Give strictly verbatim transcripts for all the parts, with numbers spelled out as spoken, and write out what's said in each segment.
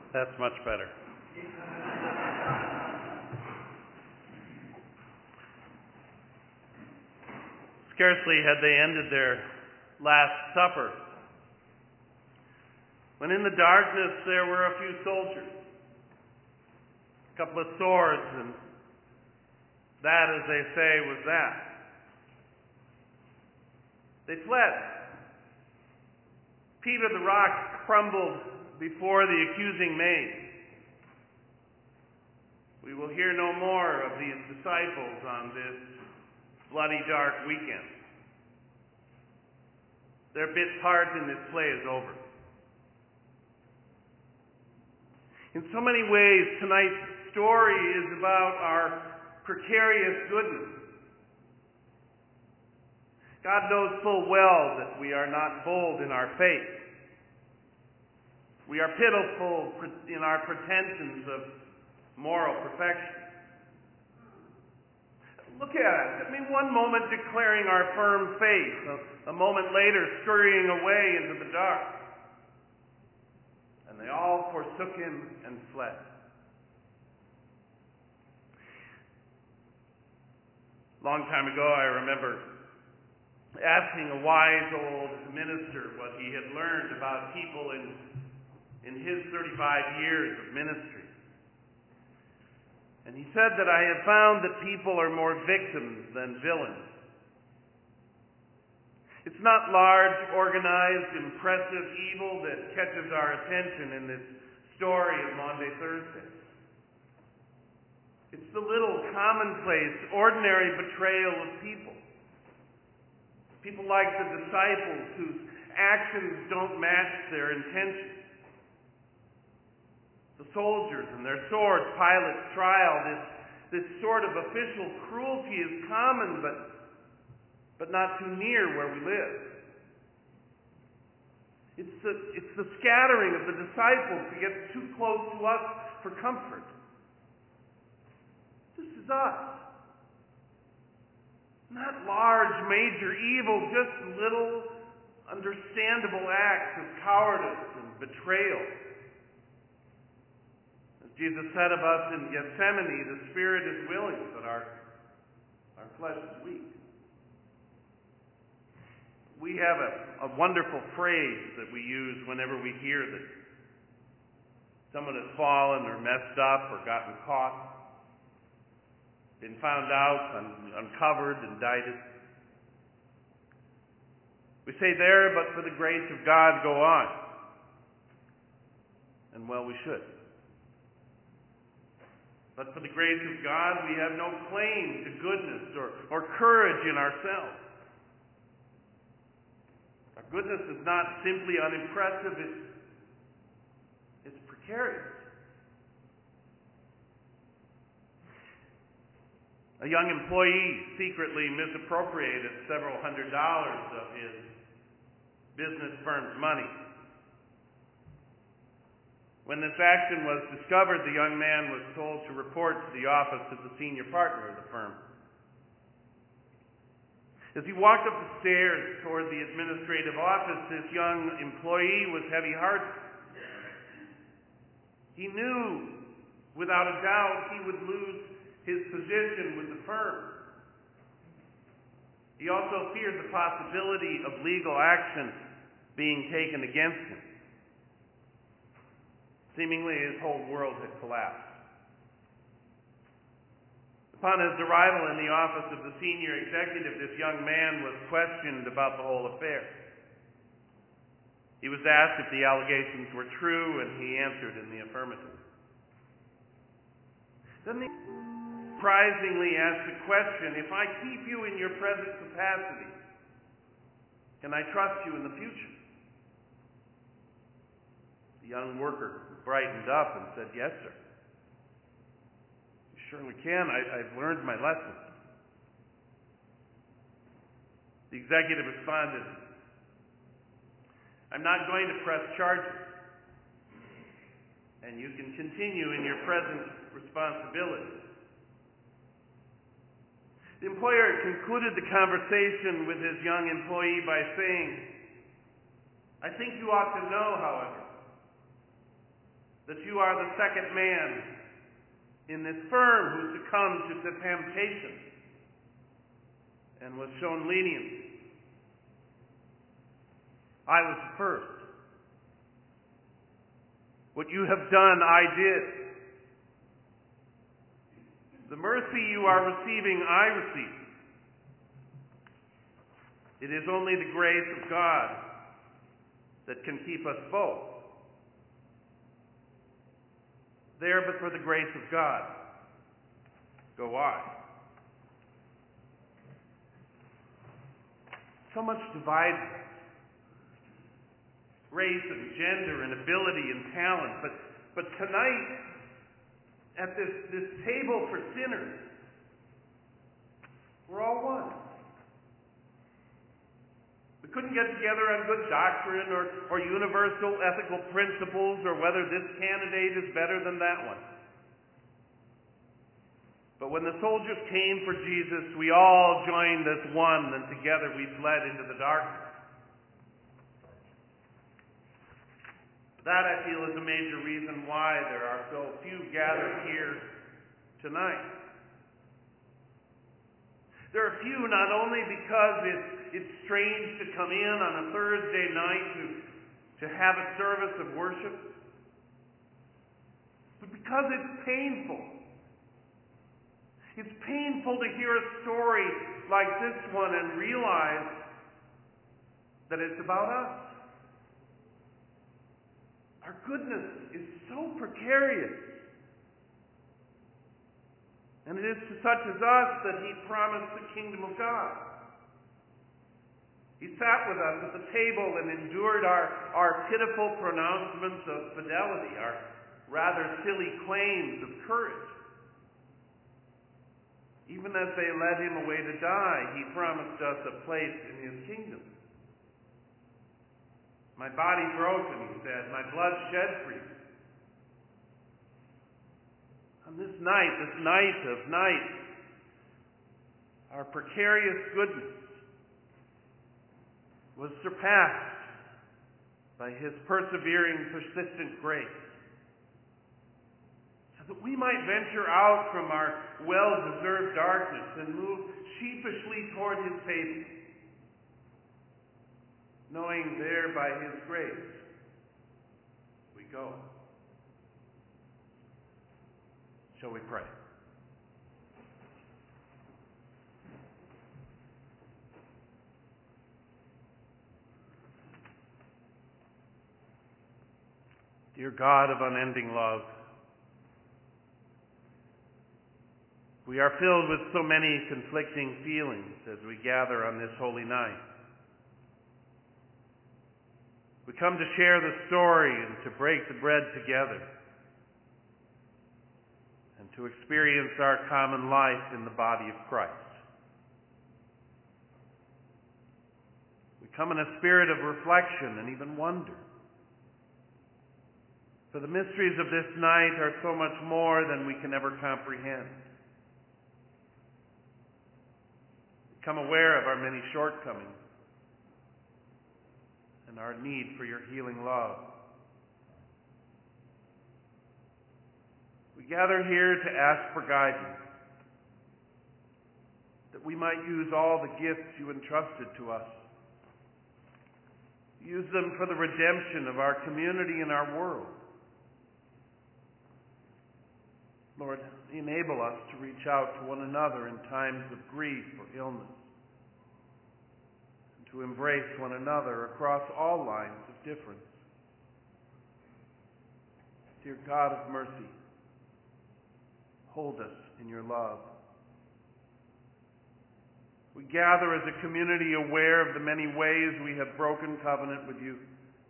That's much better. Scarcely had they ended their Last Supper when in the darkness there were a few soldiers, a couple of swords, and that, as they say, was that. They fled. Peter the rock crumbled before the accusing maid. We will hear no more of these disciples on this bloody dark weekend. Their bit part in this play is over. In so many ways, tonight's story is about our precarious goodness. God knows full well that we are not bold in our faith. We are pitiful in our pretensions of moral perfection. Look at it. I mean, one moment declaring our firm faith, a, a moment later scurrying away into the dark. And they all forsook him and fled. A long time ago, I remember asking a wise old minister what he had learned about people in, in his thirty-five years of ministry. And he said that I have found that people are more victims than villains. It's not large, organized, impressive evil that catches our attention in this story of Maundy Thursday. It's the little commonplace, ordinary betrayal of people. People like the disciples whose actions don't match their intentions. The soldiers and their swords, Pilate's trial, this, this sort of official cruelty is common, but, but not too near where we live. It's the, it's the scattering of the disciples to get too close to us for comfort. This is us. Not large, major evil, just little, understandable acts of cowardice and betrayal. As Jesus said of us in Gethsemane, the spirit is willing, but our, our flesh is weak. We have a, a wonderful phrase that we use whenever we hear that someone has fallen or messed up or gotten caught, been found out, un- uncovered, indicted. We say there, but for the grace of God, go on. And well, we should. But for the grace of God, we have no claim to goodness or, or courage in ourselves. Our goodness is not simply unimpressive, it's, it's precarious. A young employee secretly misappropriated several hundred dollars of his business firm's money. When this action was discovered, the young man was told to report to the office of the senior partner of the firm. As he walked up the stairs toward the administrative office, this young employee was heavy-hearted. He knew, without a doubt, he would lose his position with the firm. He also feared the possibility of legal action being taken against him. Seemingly, his whole world had collapsed. Upon his arrival in the office of the senior executive, this young man was questioned about the whole affair. He was asked if the allegations were true, and he answered in the affirmative. Then he surprisingly asked the question, if I keep you in your present capacity, can I trust you in the future? The young worker brightened up and said, yes, sir. You surely can. I, I've learned my lesson. The executive responded, I'm not going to press charges, and you can continue in your present responsibility. The employer concluded the conversation with his young employee by saying, I think you ought to know, however, that you are the second man in this firm who succumbed to the temptation and was shown leniency. I was the first. What you have done, I did. The mercy you are receiving, I received. It is only the grace of God that can keep us both. There, but for the grace of God, go I. So much divides us. Race and gender and ability and talent. But, but tonight, at this, this table for sinners, we're all one. We couldn't get together on good doctrine or, or universal ethical principles or whether this candidate is better than that one. But when the soldiers came for Jesus, we all joined as one, and together we fled into the darkness. That, I feel, is a major reason why there are so few gathered here tonight. There are few not only because it's, it's strange to come in on a Thursday night to, to have a service of worship, but because it's painful. It's painful to hear a story like this one and realize that it's about us. Our goodness is so precarious. And it is to such as us that he promised the kingdom of God. He sat with us at the table and endured our, our pitiful pronouncements of fidelity, our rather silly claims of courage. Even as they led him away to die, he promised us a place in his kingdom. My body broken, he said, my blood shed for you. On this night, this night of nights, our precarious goodness was surpassed by his persevering, persistent grace, so that we might venture out from our well-deserved darkness and move sheepishly toward his table, knowing there by his grace we go. Shall we pray? Dear God of unending love, we are filled with so many conflicting feelings as we gather on this holy night. We come to share the story and to break the bread together and to experience our common life in the body of Christ. We come in a spirit of reflection and even wonder. For the mysteries of this night are so much more than we can ever comprehend. We become aware of our many shortcomings and our need for your healing love. We gather here to ask for guidance, that we might use all the gifts you entrusted to us. Use them for the redemption of our community and our world. Lord, enable us to reach out to one another in times of grief or illness, and to embrace one another across all lines of difference. Dear God of mercy, hold us in your love. We gather as a community aware of the many ways we have broken covenant with you.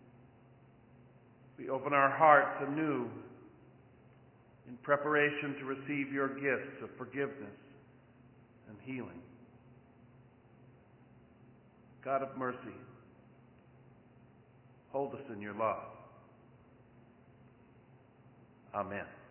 We open our hearts anew in preparation to receive your gifts of forgiveness and healing. God of mercy, hold us in your love. Amen.